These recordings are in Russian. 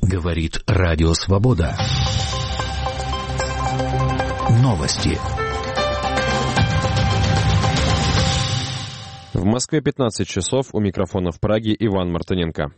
Говорит Радио Свобода. Новости. В Москве 15 часов, у микрофона в Праге Иван Мартыненко.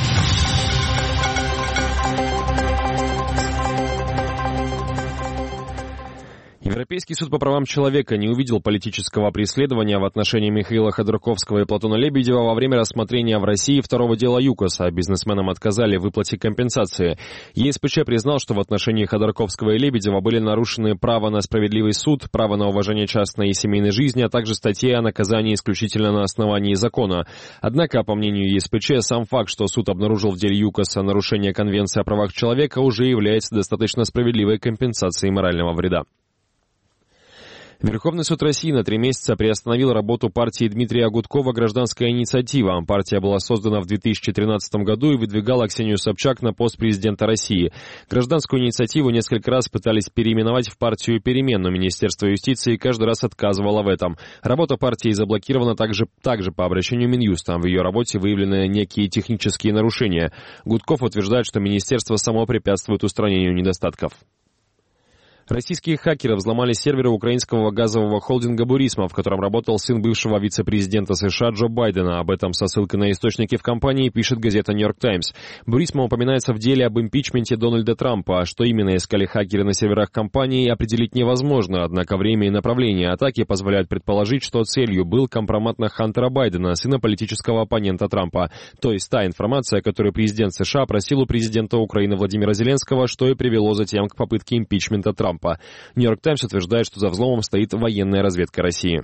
Европейский суд по правам человека не увидел политического преследования в отношении Михаила Ходорковского и Платона Лебедева во время рассмотрения в России второго дела ЮКОСа. Бизнесменам отказали в выплате компенсации. ЕСПЧ признал, что в отношении Ходорковского и Лебедева были нарушены право на справедливый суд, право на уважение частной и семейной жизни, а также статьи о наказании исключительно на основании закона. Однако, по мнению ЕСПЧ, сам факт, что суд обнаружил в деле ЮКОСа нарушение Конвенции о правах человека, уже является достаточно справедливой компенсацией морального вреда. Верховный суд России на 3 месяца приостановил работу партии Дмитрия Гудкова «Гражданская инициатива». Партия была создана в 2013 году и выдвигала Ксению Собчак на пост президента России. «Гражданскую инициативу» несколько раз пытались переименовать в партию «Перемен», но Министерство юстиции каждый раз отказывало в этом. Работа партии заблокирована также по обращению Минюста. В ее работе выявлены некие технические нарушения. Гудков утверждает, что министерство само препятствует устранению недостатков. Российские хакеры взломали серверы украинского газового холдинга «Бурисма», в котором работал сын бывшего вице-президента США Джо Байдена. Об этом со ссылкой на источники в компании пишет газета «Нью-Йорк Таймс». «Бурисма» упоминается в деле об импичменте Дональда Трампа. А что именно искали хакеры на серверах компании, определить невозможно. Однако время и направление атаки позволяют предположить, что целью был компромат на Хантера Байдена, сына политического оппонента Трампа. То есть та информация, которую президент США просил у президента Украины Владимира Зеленского, что и привело затем к попытке импичмента Трампа. «Нью-Йорк Таймс» утверждает, что за взломом стоит военная разведка России.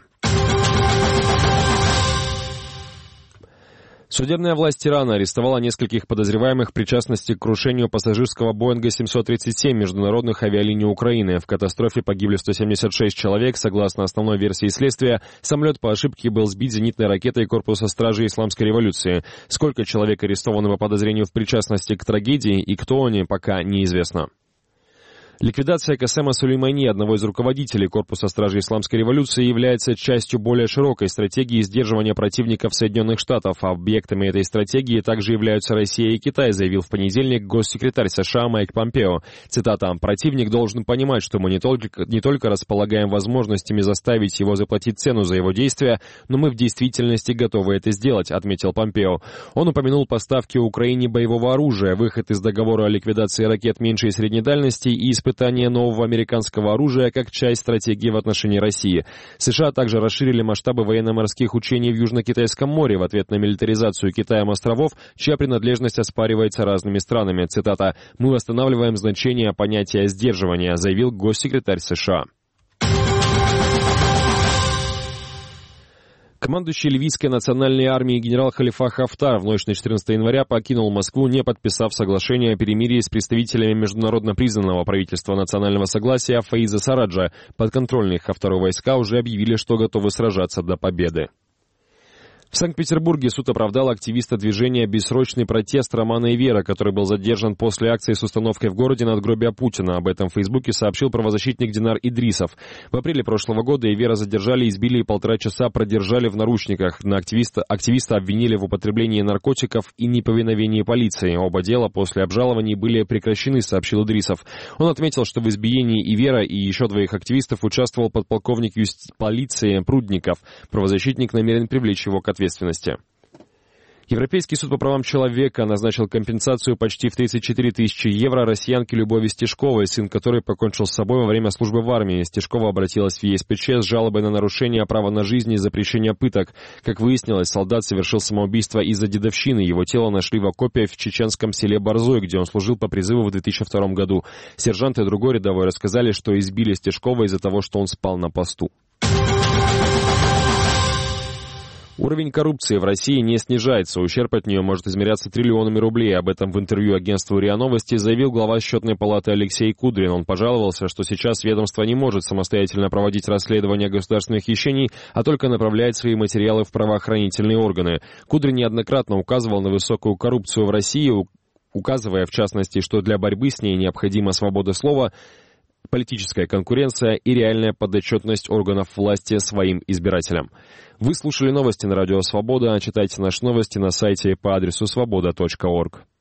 Судебная власть Ирана арестовала нескольких подозреваемых в причастности к крушению пассажирского Боинга 737 международных авиалиний Украины. В катастрофе погибли 176 человек. Согласно основной версии следствия, самолет по ошибке был сбит зенитной ракетой корпуса стражи Исламской революции. Сколько человек арестованы по подозрению в причастности к трагедии и кто они, пока неизвестно. Ликвидация Касема Сулеймани, одного из руководителей корпуса стражи Исламской революции, является частью более широкой стратегии сдерживания противников Соединенных Штатов. А объектами этой стратегии также являются Россия и Китай, заявил в понедельник госсекретарь США Майк Помпео. Цитата: «Противник должен понимать, что мы не только располагаем возможностями заставить его заплатить цену за его действия, но мы в действительности готовы это сделать», отметил Помпео. Он упомянул поставки Украине боевого оружия, выход из договора о ликвидации ракет меньшей и средней дальности и испытание нового американского оружия как часть стратегии в отношении России. США также расширили масштабы военно-морских учений в Южно-Китайском море в ответ на милитаризацию Китаем островов, чья принадлежность оспаривается разными странами. Цитата: «Мы восстанавливаем значение понятия сдерживания», заявил госсекретарь США. Командующий ливийской национальной армией генерал Халифа Хафтар в ночь на 14 января покинул Москву, не подписав соглашение о перемирии с представителями международно признанного правительства национального согласия Фаиза Сараджа. Подконтрольные Хафтару войска уже объявили, что готовы сражаться до победы. В Санкт-Петербурге суд оправдал активиста движения «Бессрочный протест» Романа Ивера, который был задержан после акции с установкой в городе надгробия Путина. Об этом в Фейсбуке сообщил правозащитник Динар Идрисов. В апреле прошлого года Ивера задержали, избили и 1,5 часа продержали в наручниках. Активиста обвинили в употреблении наркотиков и неповиновении полиции. Оба дела после обжалований были прекращены, сообщил Идрисов. Он отметил, что в избиении Ивера и еще 2 активистов участвовал подполковник полиции Прудников. Правозащитник намерен привлечь его к ответственности. Европейский суд по правам человека назначил компенсацию почти в 34 тысячи евро россиянке Любови Стешковой, сын которой покончил с собой во время службы в армии. Стешкова обратилась в ЕСПЧ с жалобой на нарушение права на жизнь и запрещение пыток. Как выяснилось, солдат совершил самоубийство из-за дедовщины. Его тело нашли в окопе в чеченском селе Борзой, где он служил по призыву в 2002 году. Сержант и другой рядовой рассказали, что избили Стешкова из-за того, что он спал на посту. Уровень коррупции в России не снижается. Ущерб от нее может измеряться триллионами рублей. Об этом в интервью агентству РИА Новости заявил глава счетной палаты Алексей Кудрин. Он пожаловался, что сейчас ведомство не может самостоятельно проводить расследование государственных хищений, а только направляет свои материалы в правоохранительные органы. Кудрин неоднократно указывал на высокую коррупцию в России, указывая, в частности, что для борьбы с ней необходима свобода слова, политическая конкуренция и реальная подотчетность органов власти своим избирателям. Вы слушали новости на Радио Свобода. Читайте наши новости на сайте по адресу svoboda.org.